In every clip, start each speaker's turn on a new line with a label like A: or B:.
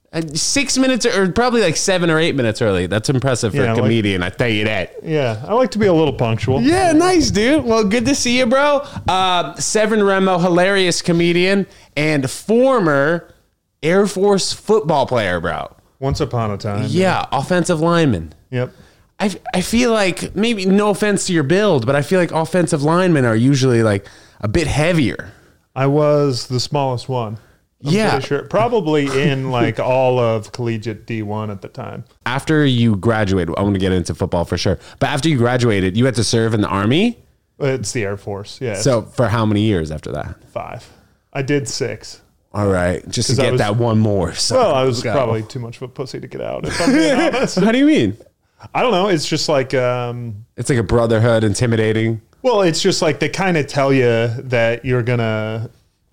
A: 6 minutes or probably like 7 or 8 minutes early. That's impressive for a comedian. I tell you that.
B: Yeah, I like to be a little punctual.
A: Yeah, nice, dude. Well, good to see you, bro. Severin Remo, hilarious comedian and former Air Force football player, bro.
B: Once upon a time.
A: Yeah, offensive lineman.
B: Yep.
A: I feel like, maybe no offense to your build, but I feel like offensive linemen are usually like a bit heavier.
B: I was the smallest one. I'm pretty sure. Probably in like all of collegiate D1 at the time.
A: After you graduated, I want to get into football for sure, but after you graduated, you had to serve in the Army?
B: It's the Air Force, yeah.
A: So for how many years after that?
B: 5. I did 6.
A: All right, just to get that one more. So
B: well, I was probably too much of a pussy to get out, if I'm being honest.
A: How do you mean?
B: I don't know. It's just like...
A: it's like a brotherhood, intimidating.
B: Well, it's just like they kind of tell you that you're going to...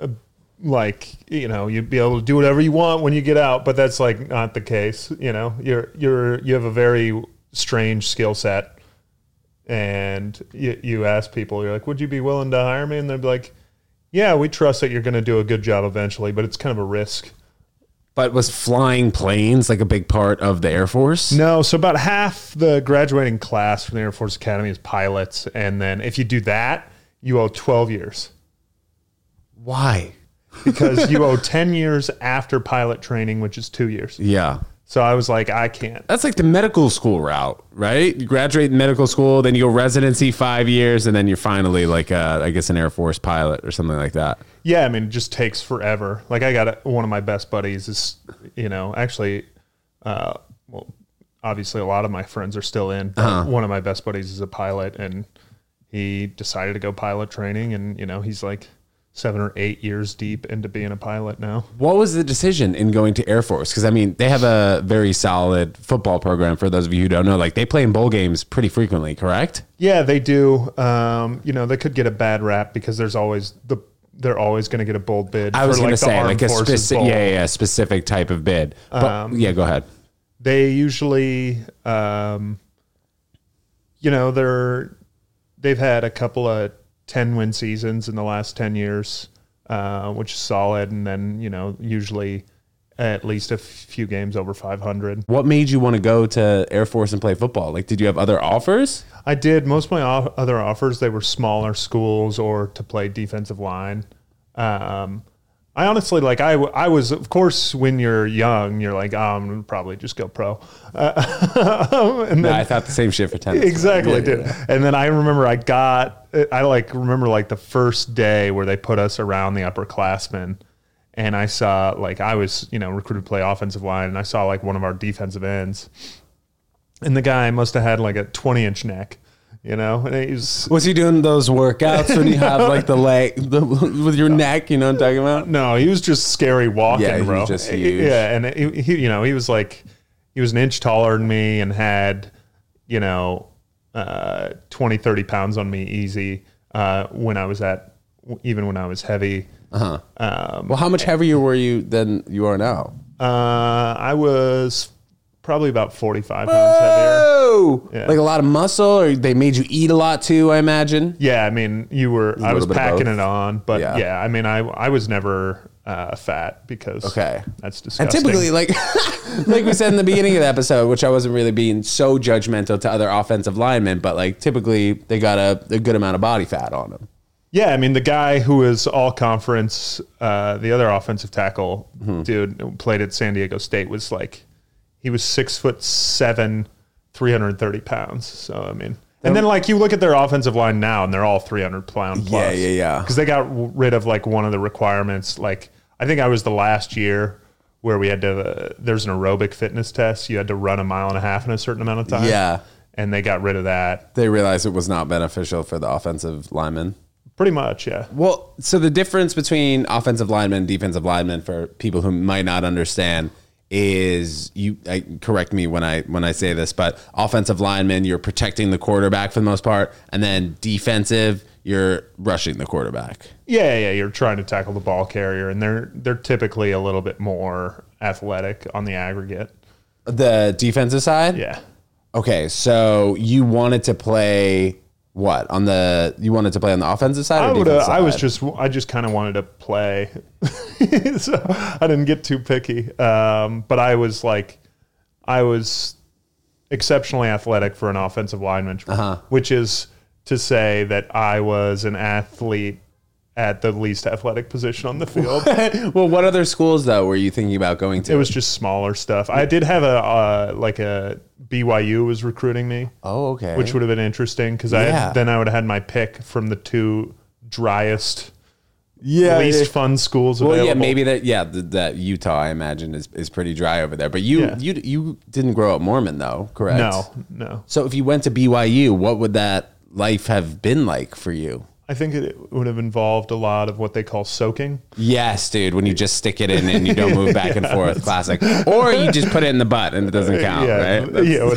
B: you'd be able to do whatever you want when you get out, but that's like not the case. You know, you have a very strange skill set, and you ask people, you're like, would you be willing to hire me? And they'd be like, yeah, we trust that you're going to do a good job eventually, but it's kind of a risk.
A: But was flying planes like a big part of the Air Force?
B: No, so about half the graduating class from the Air Force Academy is pilots, and then if you do that, you owe 12 years.
A: Why?
B: Because you owe 10 years after pilot training, which is 2 years.
A: Yeah.
B: So I was like, I can't.
A: That's like the medical school route, right? You graduate medical school, then you go residency 5 years, and then you're finally like, I guess, an Air Force pilot or something like that.
B: Yeah, I mean, it just takes forever. Like I got one of my best buddies is, actually, obviously a lot of my friends are still in. But one of my best buddies is a pilot, and he decided to go pilot training, and, he's like 7 or 8 years deep into being a pilot now.
A: What was the decision in going to Air Force? Because, I mean, they have a very solid football program, for those of you who don't know. Like, they play in bowl games pretty frequently, correct?
B: Yeah, they do. They could get a bad rap because they're always going to get a bowl bid.
A: I was going to say, like a specific, specific type of bid. But, go ahead.
B: They usually, they've had a couple of 10-win seasons in the last 10 years, which is solid. And then, usually at least a few games over 500.
A: What made you want to go to Air Force and play football? Like, did you have other offers?
B: I did. Most of my other offers, they were smaller schools or to play defensive line. I honestly, I was, of course, when you're young, you're like, I'm going to probably just go pro. And then,
A: I thought the same shit for tennis.
B: Exactly, did. And then I remember the first day where they put us around the upperclassmen, and I saw, I was, recruited to play offensive line, and I saw, one of our defensive ends, and the guy must have had, a 20-inch neck. And was
A: he doing those workouts when you have the leg with your neck? You know what I'm talking about?
B: No, he was just scary walking,
A: yeah,
B: bro.
A: He was just huge.
B: Yeah, and he was an inch taller than me and had 20, 30 pounds on me easy when I was heavy.
A: Well, how much heavier were you than you are now?
B: I was probably about 45 pounds heavier.
A: Yeah. Like a lot of muscle, or they made you eat a lot too, I imagine?
B: Yeah, I mean, I was packing it on, but yeah, I mean, I was never fat because that's disgusting.
A: And typically, like we said in the beginning of the episode, which I wasn't really being so judgmental to other offensive linemen, but typically they got a good amount of body fat on them.
B: Yeah, I mean, the guy who was all conference, the other offensive tackle dude who played at San Diego State was he was 6'7", 330 pounds. So, I mean, and then you look at their offensive line now and they're all 300-pound plus.
A: Yeah.
B: Because they got rid of one of the requirements. I think I was the last year where we had to, there's an aerobic fitness test. You had to run 1.5 miles in a certain amount of time.
A: Yeah.
B: And they got rid of that.
A: They realized it was not beneficial for the offensive linemen.
B: Pretty much, yeah.
A: Well, so the difference between offensive linemen and defensive linemen, for people who might not understand, is correct me when I say this, but offensive linemen, you're protecting the quarterback for the most part, and then defensive, you're rushing the quarterback.
B: Yeah, you're trying to tackle the ball carrier, and they're typically a little bit more athletic on the aggregate.
A: The defensive side?
B: Yeah.
A: Okay, so you wanted to play What on the? You wanted to play on the offensive side? Or defensive side?
B: I just kind of wanted to play, so I didn't get too picky. But I was exceptionally athletic for an offensive lineman, which is to say that I was an athlete at the least athletic position on the field.
A: Well, what other schools though were you thinking about going to?
B: It was just smaller stuff. I did have a BYU was recruiting me.
A: Oh, okay.
B: Which would have been interesting because then I would have had my pick from the two driest, least fun schools available.
A: Well, yeah, maybe that Utah I imagine is pretty dry over there. But you didn't grow up Mormon though, correct?
B: No.
A: So if you went to BYU, what would that life have been like for you?
B: I think it would have involved a lot of what they call soaking.
A: Yes, dude. When you just stick it in and you don't move back and forth, classic. Or you just put it in the butt and it doesn't count, right?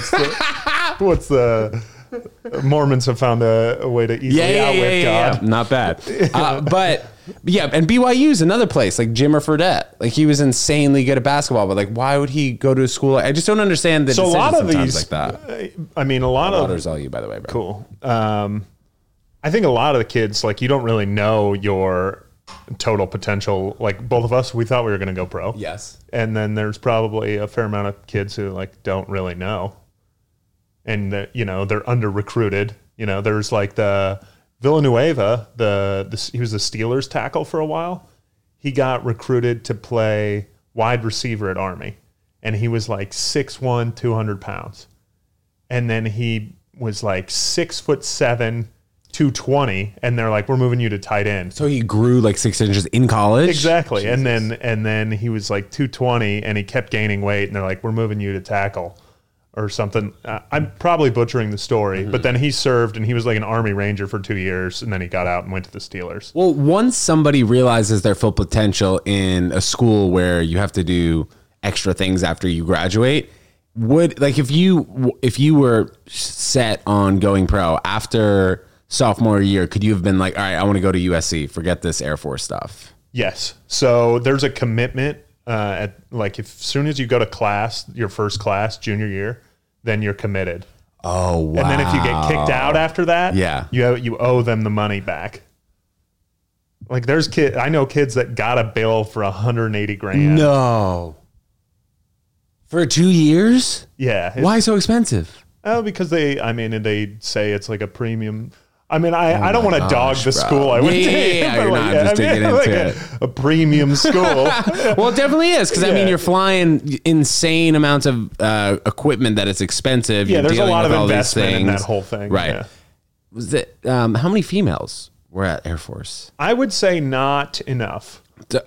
B: What's the Mormons have found a way to easily outwit God.
A: Yeah. Not bad. But and BYU is another place like Jimmer Fredette. Like he was insanely good at basketball, but like why would he go to a school? I just don't understand the decisions
B: a lot of
A: sometimes
B: these,
A: like that.
B: I mean, a lot of
A: all you, by the way, bro.
B: Cool. I think a lot of the kids, like, you don't really know your total potential. Like, both of us, we thought we were going to go pro.
A: Yes.
B: And then there's probably a fair amount of kids who, like, don't really know. And, they're under-recruited. There's, like, the Villanueva, he was the Steelers tackle for a while. He got recruited to play wide receiver at Army. And he was, like, 6'1", 200 pounds. And then he was, like, 6'7", 220, and they're like, we're moving you to tight end.
A: So he grew like 6 inches in college?
B: Exactly. Jesus. And then he was like 220 and he kept gaining weight, and they're like, we're moving you to tackle or something. I'm probably butchering the story, but then he served and he was like an Army Ranger for 2 years, and then he got out and went to the Steelers.
A: Well, once somebody realizes their full potential in a school where you have to do extra things after you graduate, if you were set on going pro after sophomore year, could you have been like, all right, I want to go to USC, forget this Air Force stuff?
B: Yes. So there's a commitment if soon as you go to class, your first class, junior year, then you're committed.
A: Oh, wow.
B: And then if you get kicked out after that, you owe them the money back. Like I know kids that got a bill for $180,000.
A: No. For 2 years?
B: Yeah.
A: Why so expensive?
B: Oh, because they say it's like a premium. I mean, I don't want to dog the school I went to.
A: Yeah, you're not just digging into it.
B: A premium school.
A: Well, it definitely is, because I mean, you're flying insane amounts of equipment that it's expensive.
B: Yeah, there's a lot of investment in that
A: things.
B: whole thing.
A: Right.
B: Yeah.
A: Was it? How many females were at Air Force?
B: I would say not enough.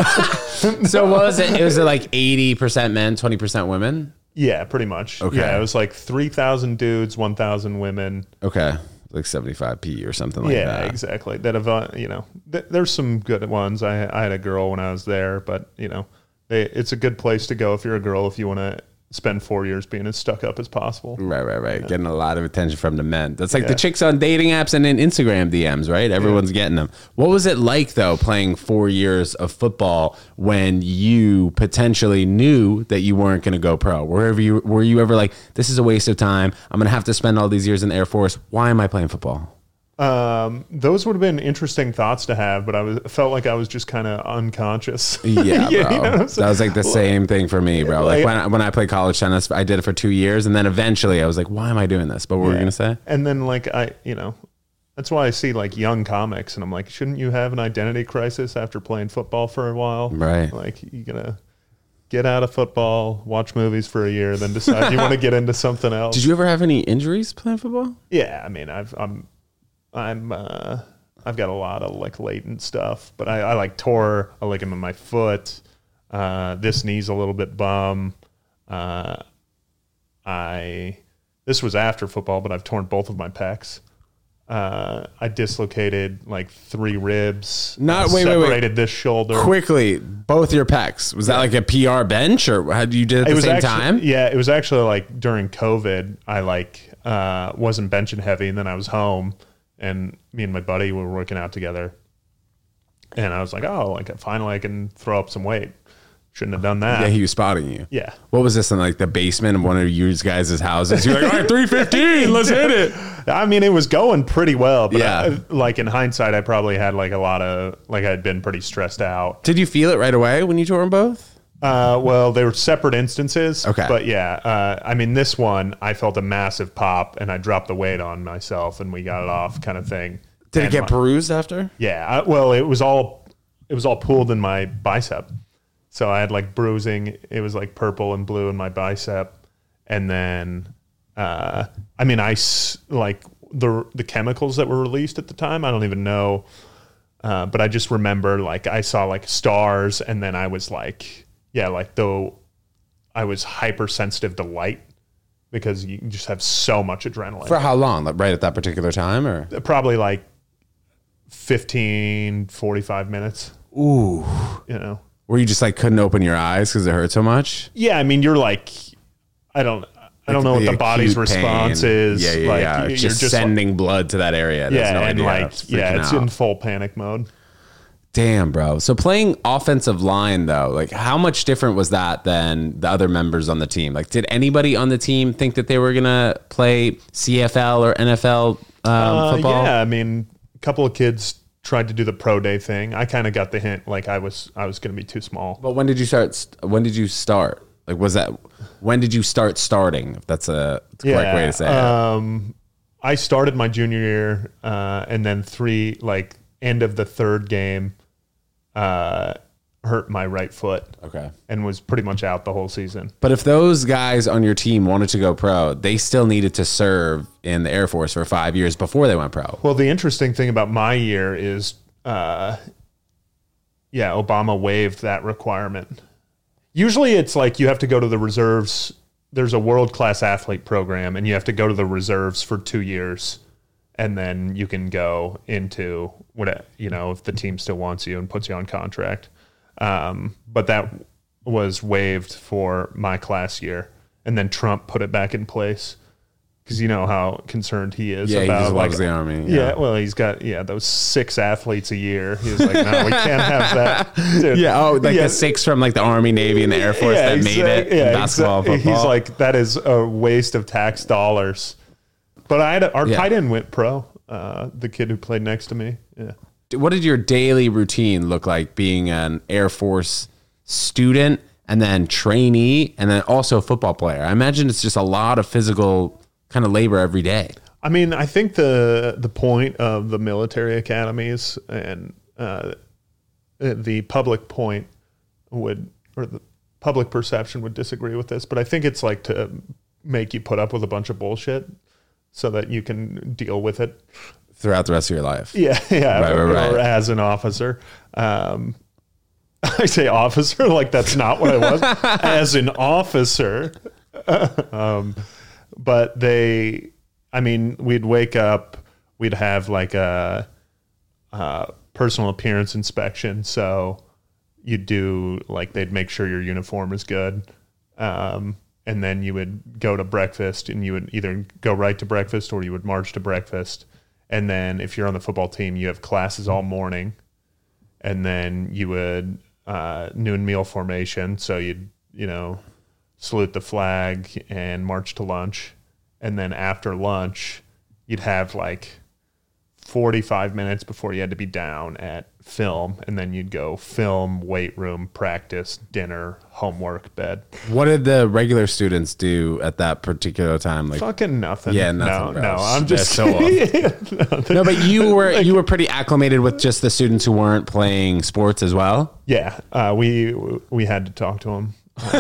A: So what was it? Was it like 80% men, 20% women?
B: Yeah, pretty much.
A: Okay.
B: Yeah, it was like 3,000 dudes, 1,000 women.
A: Okay. Like 75p or something like that.
B: Yeah, exactly. That have, there's some good ones. I had a girl when I was there, but, it's a good place to go if you're a girl, if you want to spend 4 years being as stuck up as possible.
A: Right. Yeah. Getting a lot of attention from the men. That's like the chicks on dating apps and in Instagram DMs, right? Everyone's getting them. What was it like, though, playing 4 years of football when you potentially knew that you weren't going to go pro? Were you ever like, this is a waste of time, I'm going to have to spend all these years in the Air Force, why am I playing football?
B: Those would have been interesting thoughts to have, but felt like I was just kind of unconscious.
A: Yeah, bro. That was like the same thing for me, bro. Like when I played college tennis, I did it for 2 years, and then eventually I was like, why am I doing this? But what were you gonna say?
B: And then that's why I see like young comics, and I'm like, shouldn't you have an identity crisis after playing football for a while?
A: Right.
B: Like you gotta get out of football, watch movies for a year, then decide you want to get into something else.
A: Did you ever have any injuries playing football?
B: Yeah, I mean, I've got a lot of like latent stuff, but I like tore a ligament in my foot. This knee's a little bit bum. This was after football, but I've torn both of my pecs. I dislocated like 3 ribs. Separated this shoulder.
A: Quickly, both your pecs. Was that like a PR bench, or how did you do it at the same time?
B: Yeah, it was actually like during COVID. I wasn't benching heavy, and then I was home. And me and my buddy were working out together. And I was like, finally I can throw up some weight. Shouldn't have done that.
A: Yeah, he was spotting you.
B: Yeah.
A: What was this in like the basement of one of you guys' houses? You're like, all right, 315, let's hit it.
B: I mean, it was going pretty well, but
A: Yeah.
B: like in hindsight, I probably had like a lot of, like I'd been pretty stressed out.
A: Did you feel it right away when you tore them both?
B: Well, they were separate instances.
A: Okay.
B: But yeah, I mean, this one, I felt a massive pop and I dropped the weight on myself and we got it off kind of thing.
A: Did it
B: And
A: get bruised after?
B: Yeah. Well, it was all pooled in my bicep. So I had like bruising. It was like purple and blue in my bicep. And then, I mean, like the chemicals that were released at the time, I don't even know. But I just remember like I saw like stars and then I was like, yeah, like though I was hypersensitive to light because you just have so much adrenaline.
A: For how long? Like right at that particular time or?
B: Probably like 15, 45 minutes.
A: Ooh.
B: You know?
A: Where you just like couldn't open your eyes because it hurt so much?
B: Yeah, I mean, you're like, I don't know what the body's response
A: pain.
B: is.
A: Yeah,
B: like,
A: yeah.
B: You're
A: just sending blood to that area. There's
B: yeah,
A: no
B: and
A: idea.
B: like, yeah, it's
A: out.
B: in full panic mode.
A: Damn, bro. So playing offensive line though, like how much different was that than the other members on the team? Like, did anybody on the team think that they were gonna play CFL or NFL football?
B: Yeah, I mean, a couple of kids tried to do the pro day thing. I kind of got the hint, like I was going to be too small.
A: But when did you start? When did you start? Like, was that when did you start starting? If that's a correct way to say it.
B: I started my junior year, and then end of the third game, hurt my right foot.
A: Okay.
B: And was pretty much out the whole season.
A: But if those guys on your team wanted to go pro, they still needed to serve in the Air Force for 5 years before they went pro.
B: Well, the interesting thing about my year is, Obama waived that requirement. Usually it's like you have to go to the reserves. There's a world-class athlete program, and you have to go to the reserves for 2 years, and then you can go into if the team still wants you and puts you on contract. But that was waived for my class year, and then Trump put it back in place because you know how concerned he is
A: Yeah,
B: about
A: he just loves the Army.
B: Yeah, well, he's got those 6 athletes a year. He was like, no, we can't have that. Dude,
A: the 6 from like the Army, Navy, and the Air Force that made it in basketball, football.
B: He's like, that is a waste of tax dollars. But our tight end went pro. The kid who played next to me. Yeah.
A: What did your daily routine look like being an Air Force student and then trainee and then also football player? I imagine it's just a lot of physical kind of labor every day.
B: I mean, I think the point of the military academies and the public point the public perception would disagree with this, but I think it's like to make you put up with a bunch of bullshit so that you can deal with it
A: throughout the rest of your life.
B: Yeah.
A: Right.
B: Or as an officer. I say officer like that's not what I was. As an officer. But we'd wake up, we'd have like a personal appearance inspection. So you'd do like, they'd make sure your uniform is good. And then you would go to breakfast and you would either go right to breakfast or you would march to breakfast. And then if you're on the football team, you have classes all morning. And then you would noon meal formation. So you'd, salute the flag and march to lunch. And then after lunch, you'd have like 45 minutes before you had to be down at film. And then you'd go film, weight room, practice, dinner, homework, bed.
A: What did the regular students do at that particular time? Like
B: fucking nothing.
A: Yeah, nothing.
B: No, I'm just
A: so off. No, but you were pretty acclimated with just the students who weren't playing sports as well.
B: Yeah, we had to talk to them.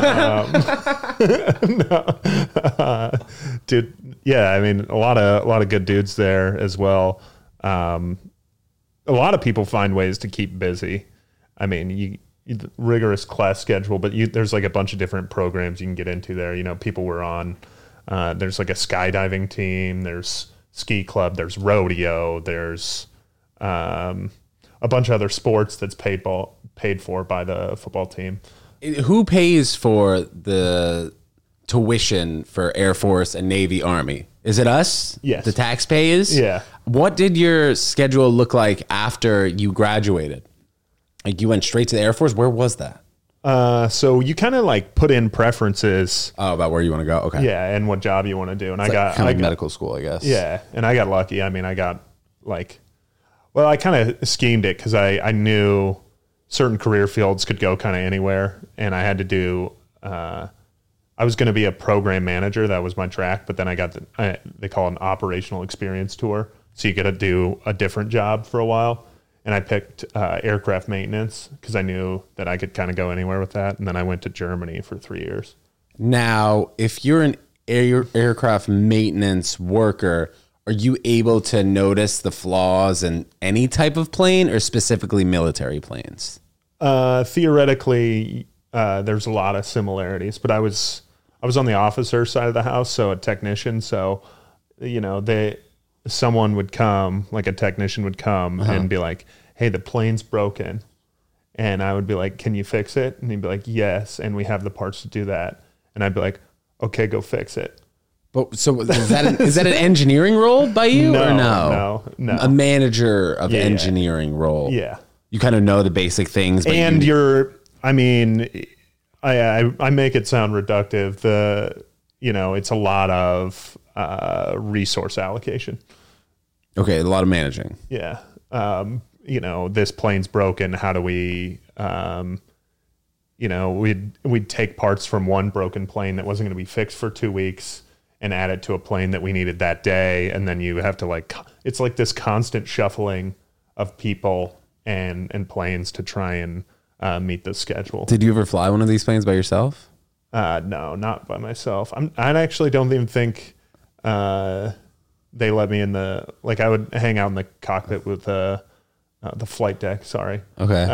B: Dude, yeah, I mean a lot of good dudes there as well. A lot of people find ways to keep busy. I mean, you rigorous class schedule, but there's like a bunch of different programs you can get into there. People were on. There's like a skydiving team. There's ski club. There's rodeo. There's a bunch of other sports that's paid for by the football team.
A: Who pays for the tuition for Air Force and Navy, Army? Is it us?
B: Yes.
A: The taxpayers?
B: Yeah.
A: What did your schedule look like after you graduated? Like you went straight to the Air Force? Where was that?
B: So you kind of like put in preferences.
A: Oh, about where you want to go. Okay.
B: Yeah. And what job you want to do. And I got
A: medical school, I guess.
B: Yeah. And I got lucky. I mean, I got like, well, I kind of schemed it because I knew certain career fields could go kind of anywhere. And I had to do, I was going to be a program manager. That was my track. But then I got they call it an operational experience tour. So you get to do a different job for a while. And I picked aircraft maintenance because I knew that I could kind of go anywhere with that. And then I went to Germany for 3 years.
A: Now, if you're an aircraft maintenance worker, are you able to notice the flaws in any type of plane or specifically military planes?
B: Theoretically, there's a lot of similarities, but I was on the officer side of the house, so a technician. So, someone would come, like a technician would come and be like, hey, the plane's broken. And I would be like, can you fix it? And he'd be like, yes. And we have the parts to do that. And I'd be like, okay, go fix it.
A: But so is that an engineering role by you or no?
B: No.
A: A manager of engineering role.
B: Yeah.
A: You kind of know the basic things. But
B: And I make it sound reductive. It's a lot of resource allocation.
A: Okay, a lot of managing.
B: Yeah. This plane's broken. How do we, we'd take parts from one broken plane that wasn't going to be fixed for 2 weeks and add it to a plane that we needed that day. And then you have to it's like this constant shuffling of people and planes to try and meet the schedule.
A: Did you ever fly one of these planes by yourself?
B: No, not by myself. I actually don't even think they let me in I would hang out in the cockpit with the flight deck. Sorry.
A: Okay.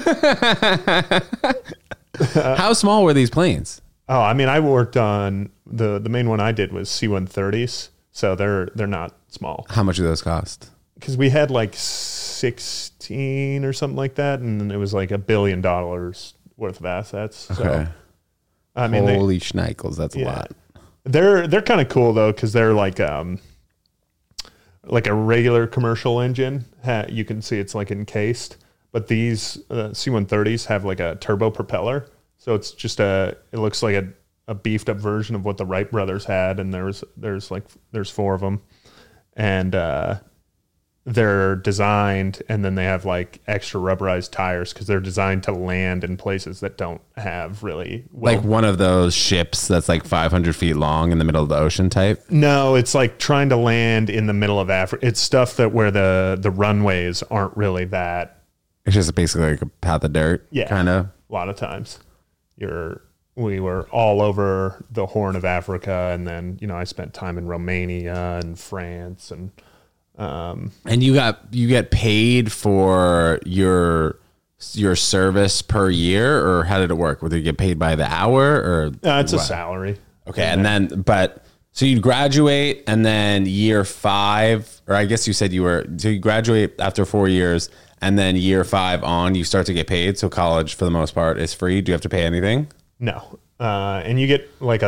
A: How small were these planes?
B: Oh, I mean, I worked on the main one I did was C-130s, so they're not small.
A: How much do those cost?
B: Because we had like 16 or something like that, and it was like $1 billion worth of assets.
A: Okay.
B: So, I mean,
A: holy schnikels, that's a lot.
B: They're kind of cool though, because they're like a regular commercial engine. You can see it's like encased, but these C-130s have like a turbo propeller. So it's just it looks like a beefed up version of what the Wright brothers had. And there's 4 of them, and they're designed, and then they have like extra rubberized tires because they're designed to land in places that don't have really
A: like one of those ships that's like 500 feet long in the middle of the ocean type.
B: No, it's like trying to land in the middle of Africa. It's stuff that where the runways aren't really that.
A: It's just basically like a path of dirt.
B: Yeah,
A: kind of.
B: A lot of times, we were all over the Horn of Africa, and then I spent time in Romania and France and.
A: And you get paid for your service per year, or how did it work? Would you get paid by the hour, or
B: it's a salary?
A: Okay, and then so you'd graduate, and then year 5, or I guess you said you graduate after 4 years, and then year 5 on, you start to get paid. So college, for the most part, is free. Do you have to pay anything?
B: No, and you get like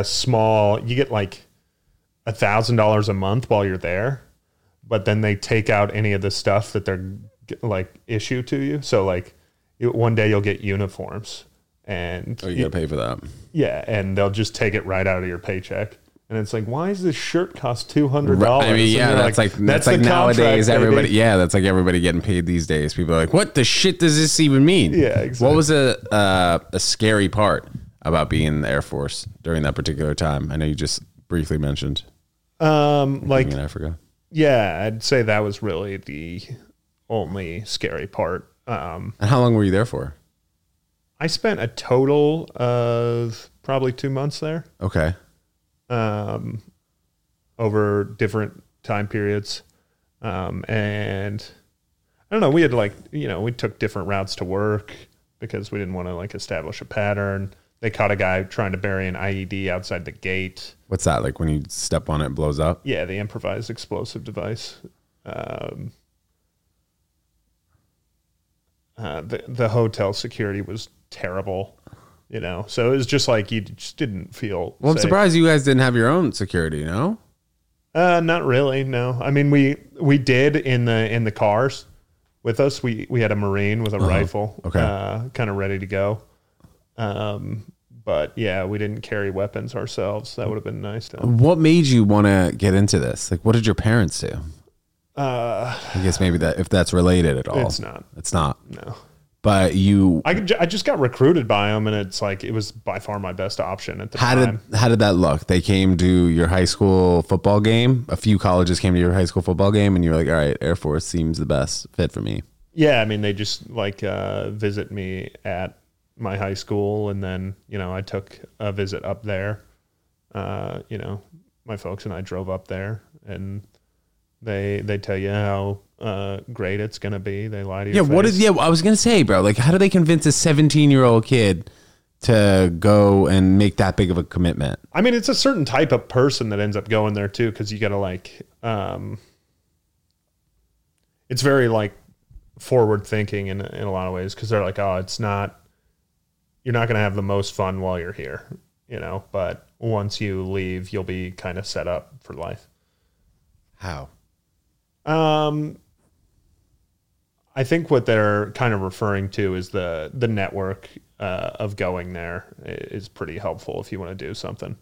B: $1,000 a month while you're there. But then they take out any of the stuff that they're like issue to you. So like one day you'll get uniforms, and
A: you gotta pay for that.
B: Yeah, and they'll just take it right out of your paycheck. And it's like, why does this shirt cost $200?
A: I mean, yeah, that's like nowadays everybody. Baby. Yeah, that's like everybody getting paid these days. People are like, what the shit does this even mean?
B: Yeah, exactly.
A: What was a scary part about being in the Air Force during that particular time? I know you just briefly mentioned.
B: Like
A: in Africa.
B: Yeah, I'd say that was really the only scary part.
A: And how long were you there for?
B: I spent a total of probably 2 months there.
A: Okay.
B: Over different time periods. And I don't know, we had we took different routes to work because we didn't want to establish a pattern. They caught a guy trying to bury an IED outside the gate.
A: What's that? Like when you step on it, it blows up?
B: Yeah, the improvised explosive device. The hotel security was terrible, So it was just like you just didn't feel
A: Well,
B: safe.
A: I'm surprised you guys didn't have your own security, no?
B: Not really, no. I mean, we did in the cars with us. We had a Marine with a rifle,
A: okay,
B: kind of ready to go. But yeah, we didn't carry weapons ourselves. That would have been nice to.
A: What made you want to get into this? Like, what did your parents do? I guess maybe that if that's related at all.
B: It's not.
A: It's not.
B: No.
A: But you,
B: I just got recruited by them, and it's like it was by far my best option at the time.
A: how did that look? They came to your high school football game. A few colleges came to your high school football game, and you were like, "All right, Air Force seems the best fit for me."
B: Yeah, I mean, they just like visit me at my high school, and then I took a visit up there. My folks and I drove up there, and they tell you how great it's gonna be. They lie to you.
A: I was gonna say, bro. Like, how do they convince a 17-year-old kid to go and make that big of a commitment?
B: I mean, it's a certain type of person that ends up going there too, because you got to it's very like forward thinking in a lot of ways, because they're like, oh, you're not gonna have the most fun while you're here, but once you leave, you'll be kind of set up for life.
A: How?
B: I think what they're kind of referring to is the network of going there is pretty helpful if you want to do something.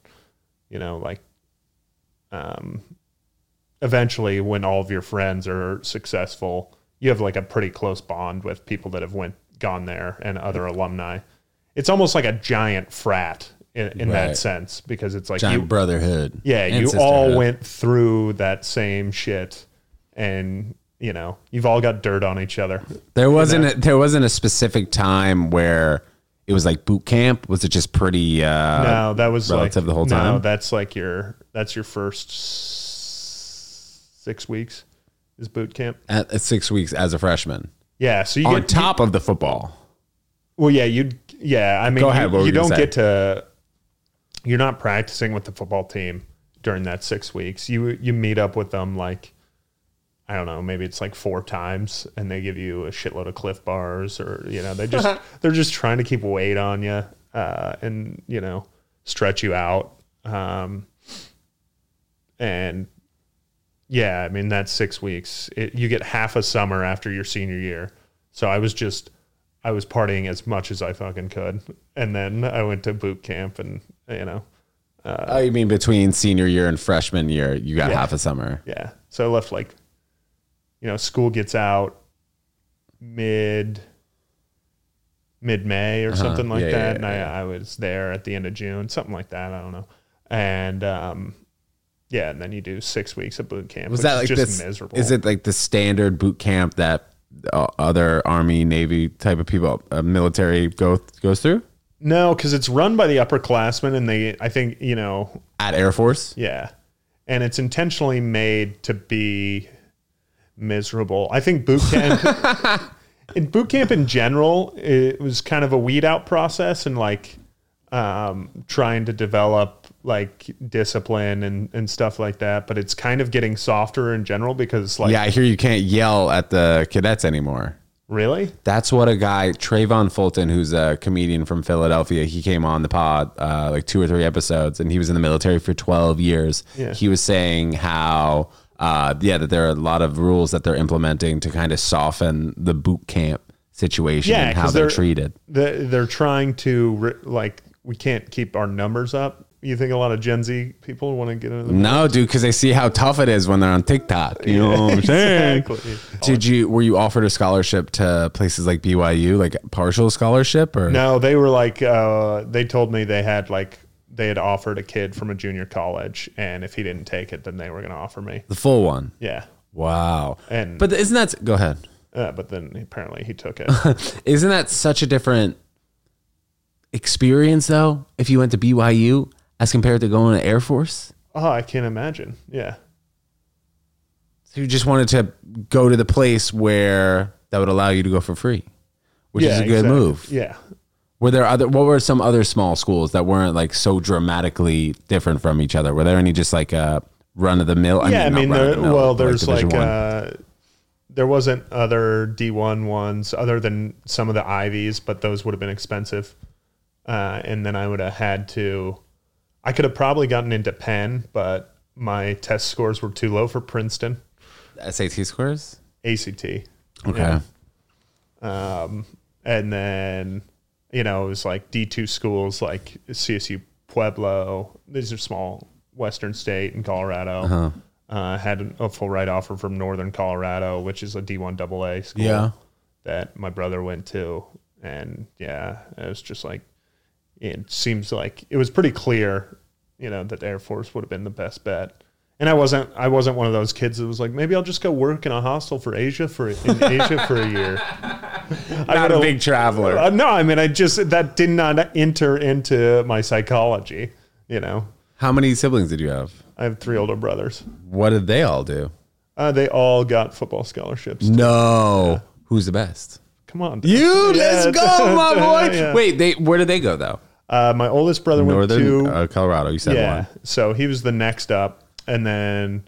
B: Eventually, when all of your friends are successful, you have like a pretty close bond with people that have gone there and other alumni. It's almost like a giant frat in that sense, because it's like
A: giant brotherhood.
B: Yeah, you all went through that same shit, and you've all got dirt on each other.
A: There wasn't a specific time where it was like boot camp. Was it just pretty?
B: No, that was
A: relative the whole time.
B: No, that's your first 6 weeks is boot camp.
A: At 6 weeks as a freshman.
B: Yeah, so you
A: on top of the football.
B: Well, yeah, I mean,
A: go ahead.
B: You don't get to. You're not practicing with the football team during that 6 weeks. You meet up with them like, I don't know, maybe it's like 4 times, and they give you a shitload of Cliff Bars, or they're just trying to keep weight on you, and stretch you out, and yeah, I mean that's 6 weeks. You get half a summer after your senior year, so I was partying as much as I fucking could, and then I went to boot camp, and you
A: mean between senior year and freshman year, you got half a summer?
B: Yeah, so I left like. School gets out mid-May or something like that. And I was there at the end of June, something like that. I don't know. And, and then you do 6 weeks of boot camp.
A: Was that like
B: just miserable?
A: Is it like the standard boot camp that other Army, Navy type of people, military goes through?
B: No, because it's run by the upperclassmen, and I think,
A: at Air Force?
B: Yeah. And it's intentionally made to be miserable. I think boot camp in general, it was kind of a weed out process, and like trying to develop like discipline and stuff like that, but it's kind of getting softer in general, because like,
A: yeah, I hear you can't yell at the cadets anymore.
B: Really?
A: That's what a guy, Trayvon Fulton, who's a comedian from Philadelphia, he came on the pod like 2 or 3 episodes, and he was in the military for 12 years.
B: Yeah.
A: He was saying how that there are a lot of rules that they're implementing to kind of soften the boot camp situation and how they're treated.
B: They're trying to we can't keep our numbers up. You think a lot of Gen Z people want to get into the
A: No, dude, because they see how tough it is when they're on TikTok. You know what I'm saying?
B: Exactly.
A: Were you offered a scholarship to places like BYU, like partial scholarship, or
B: no? They were like they told me they had offered a kid from a junior college, and if he didn't take it, then they were going to offer me
A: the full one.
B: Yeah.
A: Wow. But isn't that? Go ahead.
B: But then apparently he took it.
A: Isn't that such a different experience, though, if you went to BYU as compared to going to Air Force?
B: Oh, I can't imagine. Yeah.
A: So you just wanted to go to the place where that would allow you to go for free, which is a good move.
B: Yeah.
A: What were some other small schools that weren't like so dramatically different from each other? Were there any just like run of the mill?
B: There's there wasn't other D1 ones other than some of the Ivies, but those would have been expensive. And then I would have had to, I could have probably gotten into Penn, but my test scores were too low for Princeton.
A: SAT scores?
B: ACT.
A: Okay.
B: Yeah. And then It was like D2 schools like CSU Pueblo. These are small Western state in Colorado. Had a full ride offer from Northern Colorado, which is a D1 AA school that my brother went to. And it was just like, it seems like it was pretty clear, that the Air Force would have been the best bet. And I wasn't one of those kids that was like, maybe I'll just go work in a hostel in Asia for a year.
A: Not a big traveler.
B: No, I mean, that did not enter into my psychology,
A: How many siblings did you have?
B: I have 3 older brothers.
A: What did they all do?
B: They all got football scholarships.
A: No. Who's the best?
B: Come on.
A: You, let's go, my boy. Yeah. Wait, where did they go, though?
B: My oldest brother went to
A: Colorado. You said one.
B: So he was the next up. And then,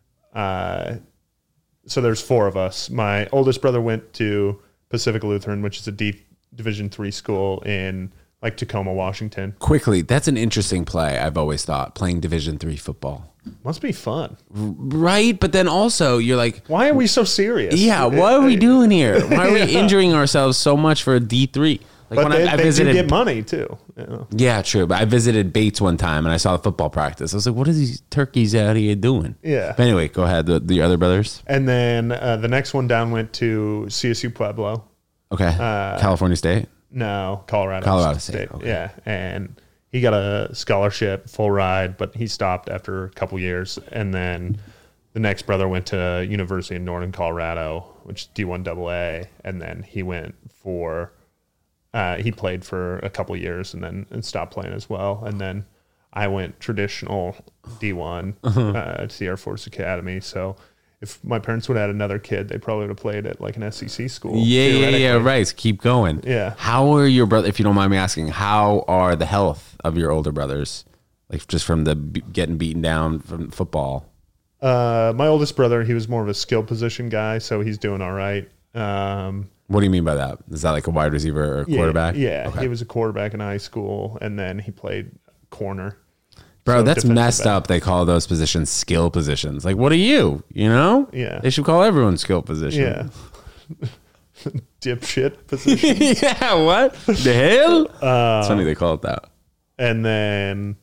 B: so there's 4 of us. My oldest brother went to Pacific Lutheran, which is a Division III school in like Tacoma, Washington.
A: Quickly, that's an interesting play. I've always thought playing Division III football
B: must be fun,
A: right? But then also you're like,
B: why are we so serious?
A: Yeah, what are we doing here? Why are we injuring ourselves so much for a D3?
B: Like but when I visited, do get money too.
A: Yeah, true. But I visited Bates one time and I saw the football practice. I was like, what are these turkeys out here doing?
B: Yeah.
A: But anyway, go ahead. The other brothers.
B: And then the next one down went to CSU Pueblo.
A: Okay. California State?
B: No, Colorado State. Okay. Yeah. And he got a scholarship, full ride, but he stopped after a couple years. And then the next brother went to University of Northern Colorado, which is D1 AA. And then he went for... he played for a couple years and stopped playing as well. And then I went traditional D1 to the Air Force Academy. So if my parents would have had another kid, they probably would have played at like an SEC school.
A: Yeah, right. So keep going.
B: Yeah.
A: How are your brother? If you don't mind me asking, how are the health of your older brothers? Like just from the getting beaten down from football.
B: My oldest brother, he was more of a skill position guy, so he's doing all right.
A: What do you mean by that? Is that like a wide receiver or a quarterback?
B: Yeah,
A: okay.
B: He was a quarterback in high school, and then he played corner.
A: Bro, that's messed up. They call those positions skill positions. Like, what are you?
B: Yeah.
A: They should call everyone skill position.
B: Yeah. Dipshit position.
A: Yeah, what the hell? It's funny they call it that.
B: And then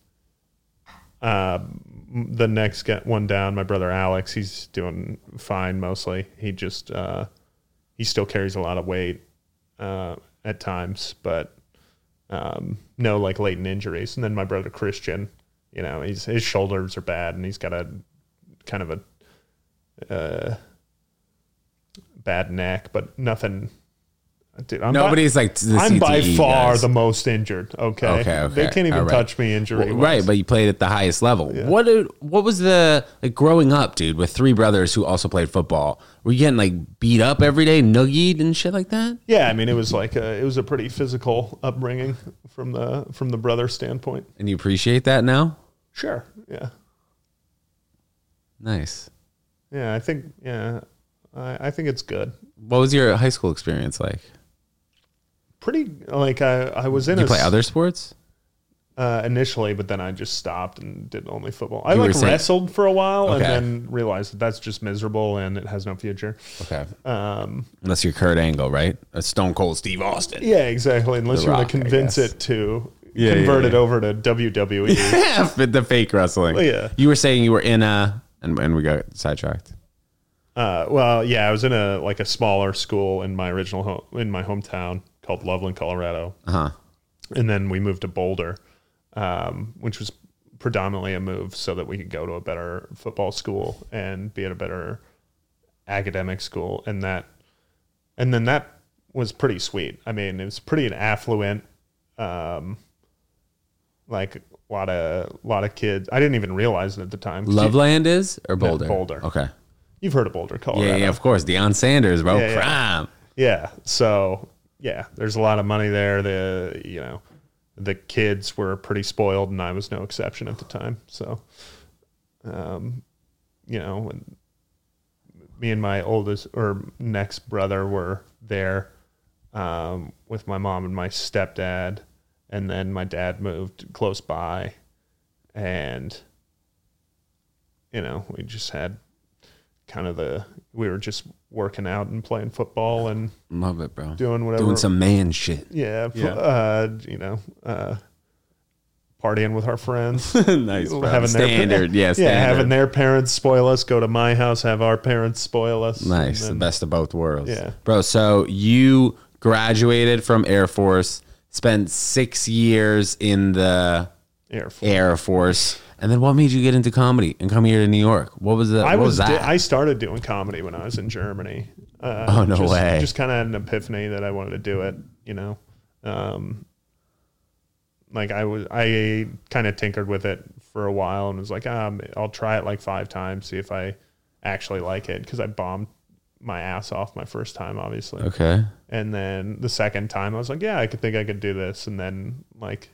B: the next one down, my brother Alex, he's doing fine mostly. He just... he still carries a lot of weight at times, but no like latent injuries. And then my brother Christian, his shoulders are bad, and he's got a kind of a bad neck, but nothing. Dude, I'm by far the most injured. Okay. They can't even touch me injury.
A: Right, but you played at the highest level. Yeah. What was the growing up, dude, with 3 brothers who also played football? Were you getting like beat up every day, noogied and shit like that?
B: Yeah, I mean it was a pretty physical upbringing from the brother standpoint.
A: And you appreciate that now?
B: Sure. Yeah.
A: Nice.
B: Yeah, I think it's good.
A: What was your high school experience like?
B: Pretty like I was in.
A: Did you play other sports?
B: Initially, but then I just stopped and did only football. I wrestled for a while and then realized that's just miserable and it has no future.
A: Okay. Unless you're Kurt Angle, right? A Stone Cold Steve Austin.
B: Yeah, exactly. Unless you want to convince it to convert it over to WWE.
A: Yeah, the fake wrestling.
B: Yeah.
A: You were saying you were in and we got sidetracked.
B: Well, yeah, I was in a smaller school in my in my hometown called Loveland, Colorado. And then we moved to Boulder, which was predominantly a move so that we could go to a better football school and be at a better academic school. And then that was pretty sweet. I mean, it was pretty affluent, like a lot of kids. I didn't even realize it at the time.
A: Loveland is or Boulder?
B: Boulder.
A: Okay.
B: You've heard of Boulder, Colorado.
A: Yeah, of course. Deion Sanders, bro.
B: Yeah,
A: Prime.
B: Yeah. So, yeah, there's a lot of money there. The kids were pretty spoiled, and I was no exception at the time. So, when me and my oldest or next brother were there with my mom and my stepdad, and then my dad moved close by, and, we just had kind of we were just working out and playing football and
A: Love it, bro.
B: doing whatever.
A: Doing some man shit.
B: Yeah. Partying with our friends.
A: Nice, bro.
B: Having
A: Standard.
B: Yeah,
A: Standard.
B: having their parents spoil us, go to my house, have our parents spoil us.
A: Nice.
B: and
A: The
B: then-
A: best of both worlds.
B: Yeah.
A: Bro, so you graduated from Air Force, spent 6 years in the
B: Air Force.
A: Air Force, and then what made you get into comedy and come here to New York? What was that?
B: I started doing comedy when I was in Germany.
A: Oh, no way.
B: Just kind of had an epiphany that I wanted to do it, you know. I kind of tinkered with it for a while and was like, I'll try it like 5 times, see if I actually like it, because I bombed my ass off my first time, obviously.
A: Okay.
B: And then the second time I was like, yeah, I think I could do this. And then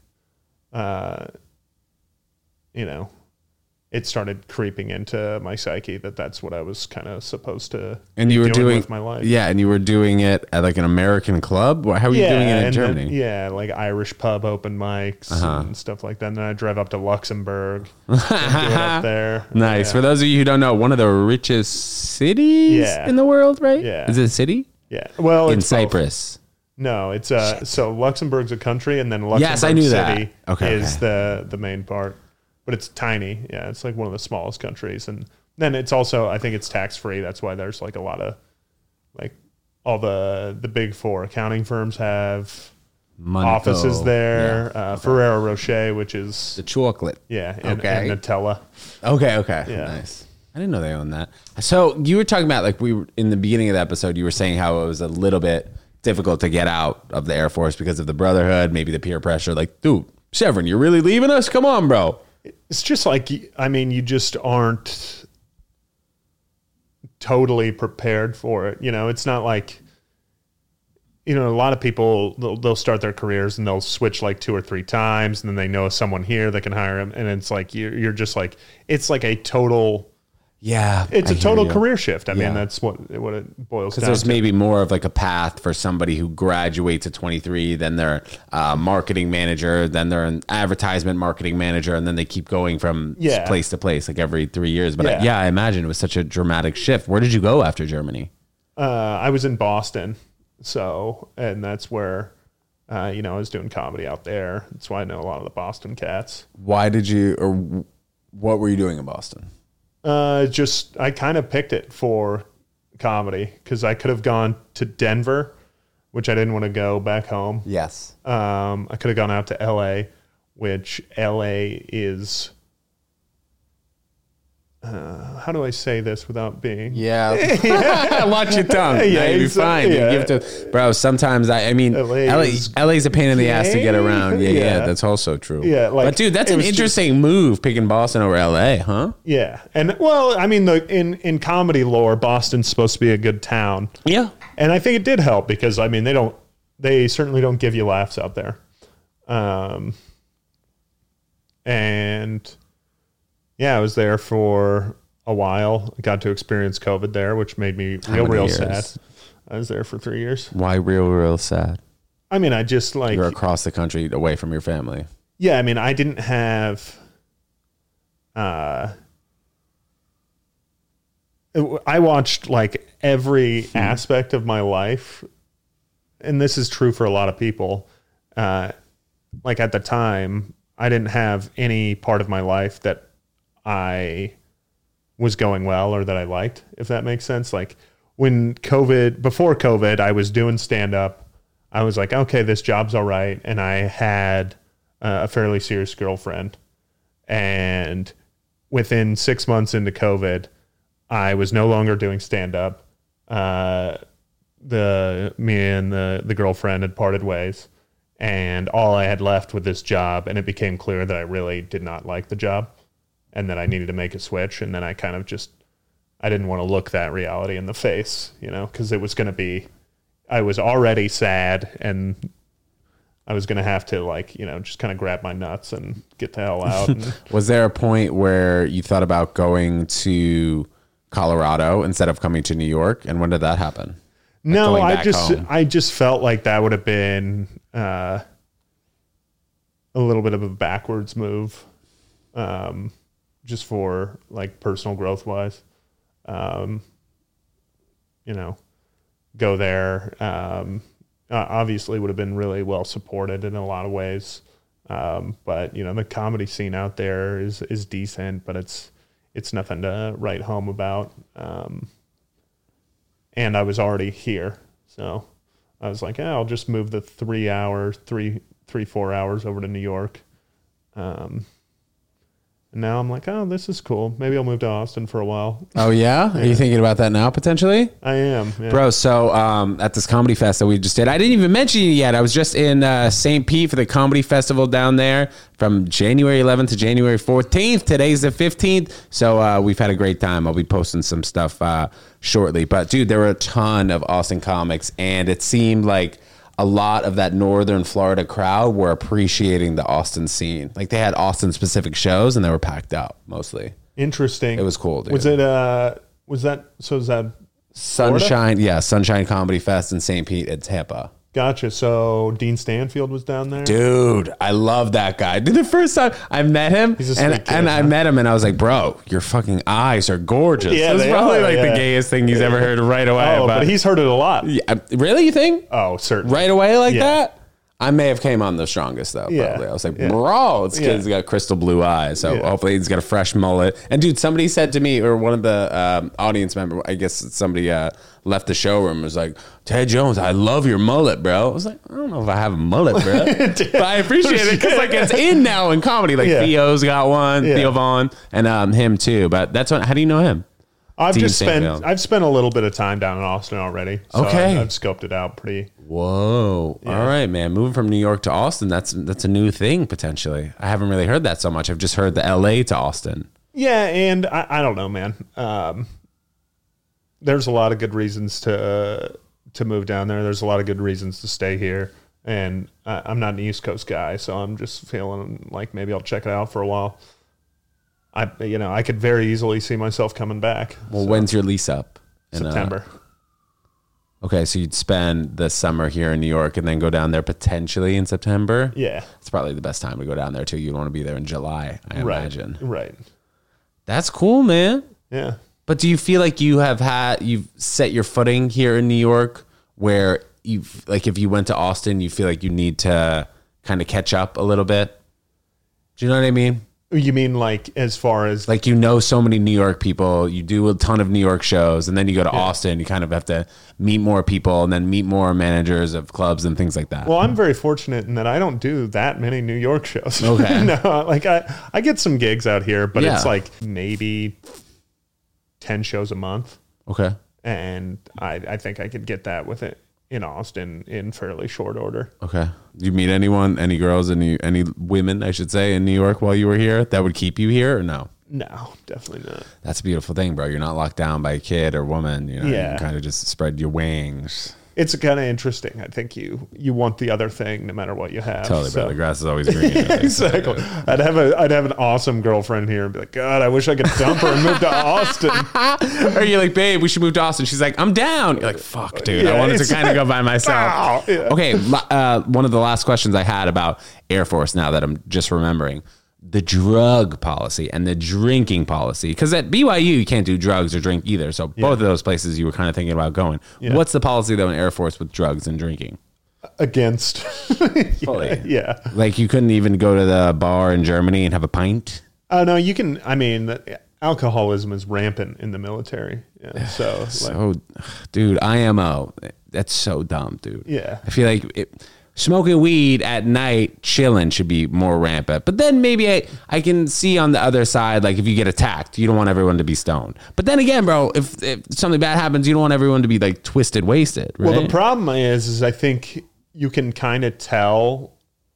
B: it started creeping into my psyche that's what I was kind of supposed to
A: And you were doing
B: with my life.
A: Yeah, and you were doing it at like an American club? How were you doing it in
B: and
A: Germany?
B: then, like Irish pub open mics and stuff like that. And then I drove up to Luxembourg and do it up there.
A: Nice.
B: Yeah.
A: For those of you who don't know, one of the richest cities
B: Yeah.
A: in the world, right?
B: Yeah.
A: Is it a city?
B: Yeah. Well,
A: In
B: it's both.
A: Cyprus.
B: No, it's so Luxembourg's a country, and then Luxembourg
A: Yes, I knew that.
B: City is the main part. But it's tiny. Yeah, it's like one of the smallest countries. And then it's also, I think it's tax free. That's why there's like a lot of like all the big 4 accounting firms have
A: Monaco.
B: offices there.
A: Yeah.
B: Ferrero Rocher, which is
A: The chocolate.
B: and
A: Okay.
B: Nutella.
A: Okay.
B: Yeah.
A: Nice. I didn't know they owned that. So you were talking about, like, we were in the beginning of the episode, you were saying how it was a little bit difficult to get out of the Air Force because of the brotherhood, maybe the peer pressure. Like, dude, Chevron, you're really leaving us? Come on, bro.
B: It's just like, I mean, you just aren't totally prepared for it. You know, it's not like, a lot of people, they'll start their careers and they'll switch like 2 or 3 times, and then they know someone here that can hire them. And it's like, you're just like, it's like a total,
A: Yeah.
B: it's
A: I
B: a
A: hear
B: total
A: you.
B: career shift. I
A: Yeah.
B: mean, that's what it boils
A: Because
B: down
A: there's
B: to.
A: maybe more of like a path for somebody who graduates at 23, then they're a marketing manager, then they're an advertisement marketing manager, and then they keep going from
B: Yeah.
A: place to place like every 3 years. But
B: Yeah.
A: I imagine it was such a dramatic shift. Where did you go after Germany?
B: I was in Boston. And that's where, I was doing comedy out there. That's why I know a lot of the Boston cats.
A: Why did you, or what were you doing in Boston?
B: I kind of picked it for comedy because I could have gone to Denver, which I didn't want to go back home.
A: Yes.
B: I could have gone out to LA, which LA is, how do I say this without being?
A: Yeah. Watch your tongue.
B: Yeah,
A: Yeah, you'll be fine.
B: yeah.
A: You give to, bro, sometimes LA's a pain in the ass to get around. Yeah,
B: Yeah.
A: that's also true.
B: Yeah, like,
A: but dude, that's
B: it
A: an
B: was
A: interesting move picking Boston over LA, huh?
B: Yeah. And well, I mean, in comedy lore, Boston's supposed to be a good town.
A: Yeah.
B: And I think it did help because, I mean, they certainly don't give you laughs out there. And yeah, I was there for a while. I got to experience COVID there, which made me
A: many
B: real
A: years?
B: sad. I was there for 3 years.
A: Why real sad?
B: I mean, I just like,
A: You're across the country away from your family.
B: yeah, I mean, I didn't have, I watched like every aspect of my life, and this is true for a lot of people. Like at the time, I didn't have any part of my life that I was going well or that I liked, if that makes sense. Like before COVID, I was doing stand up. I was like, okay, this job's all right. And I had a fairly serious girlfriend. And within 6 months into COVID, I was no longer doing stand up. Me and the girlfriend had parted ways, and all I had left with this job, and it became clear that I really did not like the job and that I needed to make a switch. And then I kind of I didn't want to look that reality in the face, because it was going to be, I was already sad, and I was going to have to just kind of grab my nuts and get the hell out. And,
A: Was there a point where you thought about going to Colorado instead of coming to New York? And when did that happen?
B: no,
A: going back home?
B: I just felt like that would have been a little bit of a backwards move, just for like personal growth wise. you know, go there. Obviously would have been really well supported in a lot of ways. But you know, the comedy scene out there is decent, but it's nothing to write home about. And I was already here, so I was like, I'll just move the 4 hours over to New York. And now I'm like, oh, this is cool. Maybe I'll move to Austin for a while.
A: Oh, yeah? Are you thinking about that now, potentially?
B: I am. Yeah.
A: Bro, so at this comedy fest that we just did, I didn't even mention you yet. I was just in St. Pete for the comedy festival down there from January 11th to January 14th. Today's the 15th. So we've had a great time. I'll be posting some stuff shortly. But, dude, there were a ton of Austin comics, and it seemed like a lot of that northern Florida crowd were appreciating the Austin scene. Like, they had Austin specific shows and they were packed out mostly.
B: Interesting.
A: It was cool, dude.
B: Was that
A: Sunshine? Florida? Yeah, Sunshine Comedy Fest in St. Pete at Tampa.
B: Gotcha. So Dean Stanfield was down there?
A: Dude, I love that guy. Dude, the first time I met him, I met him and I was like, bro, your fucking eyes are gorgeous.
B: Yeah,
A: That's probably the gayest thing he's ever heard right away.
B: Oh, but he's heard it a lot.
A: Yeah, really, you think?
B: Oh, certainly.
A: Right away like that? I may have came on the strongest, though, probably. I was like, bro, this kid's got crystal blue eyes. So hopefully he's got a fresh mullet. And, dude, somebody said to me, or one of the audience members, I guess somebody left the showroom, was like, Ted Jones, I love your mullet, bro. I was like, I don't know if I have a mullet, bro. But I appreciate it because, like, it's in now in comedy. Like, Theo's got one, Theo Vaughn, and him, too. But that's what, how do you know him?
B: I've spent a little bit of time down in Austin already. So I've scoped it out pretty.
A: Whoa. Yeah. All right, man. Moving from New York to Austin, that's a new thing potentially. I haven't really heard that so much. I've just heard the LA to Austin.
B: Yeah, and I don't know, man. There's a lot of good reasons to move down there. There's a lot of good reasons to stay here. And I'm not an East Coast guy, so I'm just feeling like maybe I'll check it out for a while. I could very easily see myself coming back.
A: Well, when's your lease up?
B: September.
A: Okay, so you'd spend the summer here in New York and then go down there potentially in September?
B: Yeah. It's
A: probably the best time to go down there, too. You'd want to be there in July, I imagine.
B: Right.
A: That's cool, man.
B: Yeah.
A: But do you feel like you've set your footing here in New York where if you went to Austin, you feel like you need to kind of catch up a little bit? Do you know what I mean?
B: You mean like as far as...
A: Like, so many New York people, you do a ton of New York shows, and then you go to Austin, you kind of have to meet more people and then meet more managers of clubs and things like that.
B: Well, I'm very fortunate in that I don't do that many New York shows.
A: Okay.
B: No, like I get some gigs out here, but it's like maybe 10 shows a month.
A: Okay.
B: And I think I could get that with it in Austin in fairly short order.
A: Okay. Did you meet anyone, any girls, any women, I should say, in New York while you were here that would keep you here or no?
B: No, definitely not.
A: That's a beautiful thing, bro. You're not locked down by a kid or woman. You can kind of just spread your wings.
B: It's kind of interesting. I think you want the other thing no matter what you have.
A: Totally, bro. The grass is always green.
B: Exactly. I'd have an awesome girlfriend here and be like, God, I wish I could dump her and move to Austin.
A: Or you're like, babe, we should move to Austin. She's like, I'm down. You're like, fuck, dude. I wanted to kind of go by myself. Okay. One of the last questions I had about Air Force now that I'm just remembering. The drug policy and the drinking policy. Because at BYU, you can't do drugs or drink either. So both of those places you were kind of thinking about going. Yeah. What's the policy, though, in Air Force with drugs and drinking?
B: Against.
A: Fully.
B: Yeah.
A: Like, you couldn't even go to the bar in Germany and have a pint?
B: No, you can. I mean, alcoholism is rampant in the military. Yeah. So,
A: dude, IMO. That's so dumb, dude.
B: Yeah.
A: I feel like smoking weed at night, chilling should be more rampant. But then maybe I can see on the other side, like if you get attacked, you don't want everyone to be stoned. But then again, bro, if something bad happens, you don't want everyone to be like twisted, wasted. Right?
B: Well, the problem is I think you can kind of tell,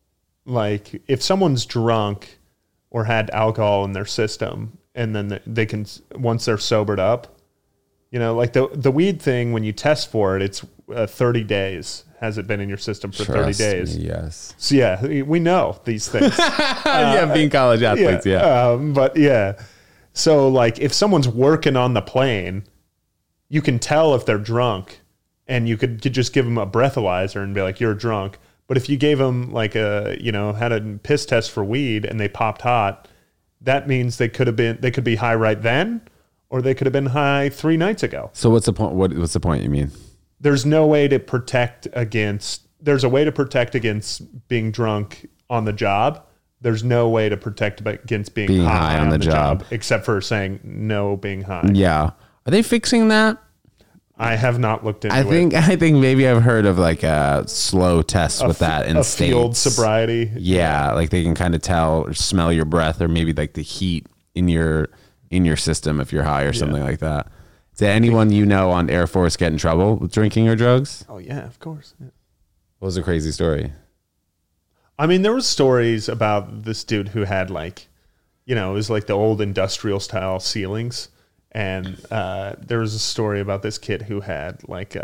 B: like if someone's drunk or had alcohol in their system, and then they can, once they're sobered up, like the weed thing, when you test for it, it's 30 days. Has it been in your system for 30 days?
A: Me, yes.
B: So yeah, we know these things.
A: Being college athletes,
B: but yeah. So like if someone's working on the plane, you can tell if they're drunk, and you could just give them a breathalyzer and be like, you're drunk. But if you gave them like had a piss test for weed and they popped hot, that means they could be high right then, or they could have been high 3 nights ago.
A: So what's the point? What's the point you mean?
B: There's no way to protect against, there's a way to protect against being drunk on the job. There's no way to protect against being high on the job, except for saying no being high.
A: Yeah. Are they fixing that?
B: I have not looked into
A: it. I think maybe I've heard of like a slow test with that in states.
B: Field sobriety.
A: Yeah, like they can kind of tell or smell your breath, or maybe like the heat in your system if you're high or something like that. Did anyone you know on Air Force get in trouble with drinking or drugs?
B: Oh yeah, of course. Yeah.
A: What was a crazy story?
B: I mean, there was stories about this dude who had like, it was like the old industrial style ceilings. And there was a story about this kid who had like,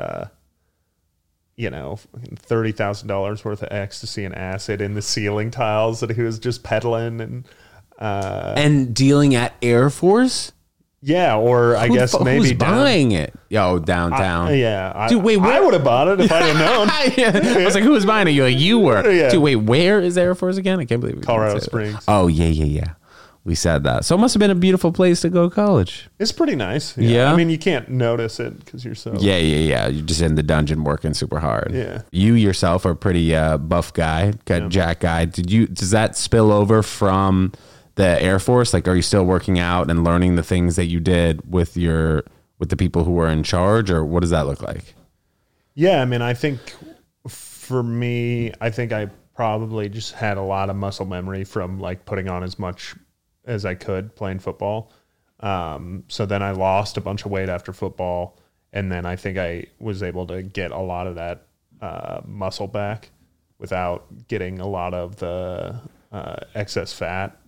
B: $30,000 worth of ecstasy and acid in the ceiling tiles that he was just peddling
A: and dealing at Air Force.
B: Yeah, or I guess maybe
A: who's buying it? Yo, downtown.
B: Dude, wait, I would have bought it if I had known.
A: I was like, who was buying it? You're like, you were. Yeah. Dude, wait, where is Air Force again? I can't believe
B: Colorado Springs.
A: Oh, yeah. We said that. So it must have been a beautiful place to go to college.
B: It's pretty nice. Yeah. I mean, you can't notice it because you're so...
A: Yeah. You're just in the dungeon working super hard.
B: Yeah.
A: You yourself are a pretty buff guy, jack guy. Does that spill over from the Air Force? Like, are you still working out and learning the things that you did with the people who were in charge, or what does that look like?
B: Yeah. I mean, I think for me, I probably just had a lot of muscle memory from like putting on as much as I could playing football. So then I lost a bunch of weight after football. And then I think I was able to get a lot of that muscle back without getting a lot of the excess fat.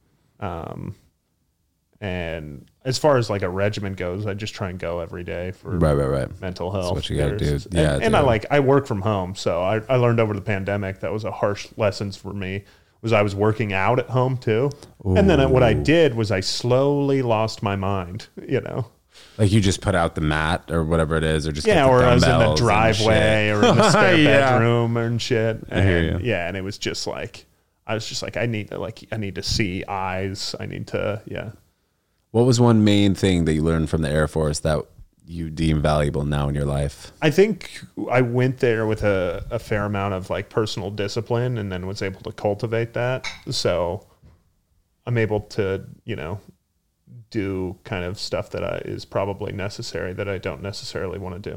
B: And as far as like a regimen goes, I just try and go every day for mental health.
A: That's what you got to do.
B: Yeah. And I work from home. So I learned over the pandemic, that was a harsh lessons for me. I was working out at home too. Ooh. And then what I did was I slowly lost my mind,
A: Like you just put out the mat or whatever it is, or just
B: or I was in the driveway or in the spare bedroom and shit. And,
A: I hear you.
B: Yeah, and it was just like I need to see eyes. I need to
A: What was one main thing that you learned from the Air Force that you deem valuable now in your life?
B: I think I went there with a fair amount of like personal discipline and then was able to cultivate that. So I'm able to, do kind of stuff that is probably necessary that I don't necessarily want to do.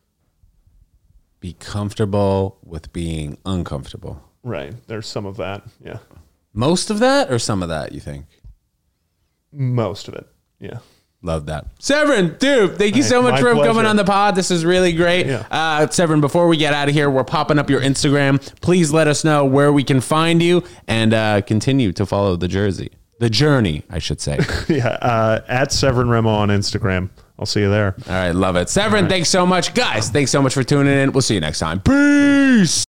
A: Be comfortable with being uncomfortable.
B: Right. There's some of that. Yeah.
A: Most of that or some of that, you think?
B: Most of it. Yeah.
A: Love that. Severin, dude, thank you so much for coming on the pod. This is really great. Yeah. Severin, before we get out of here, we're popping up your Instagram. Please let us know where we can find you and continue to follow the journey, I should say.
B: At Severin Remo on Instagram. I'll see you there.
A: All right, love it. Severin, thanks so much. Guys, thanks so much for tuning in. We'll see you next time. Peace.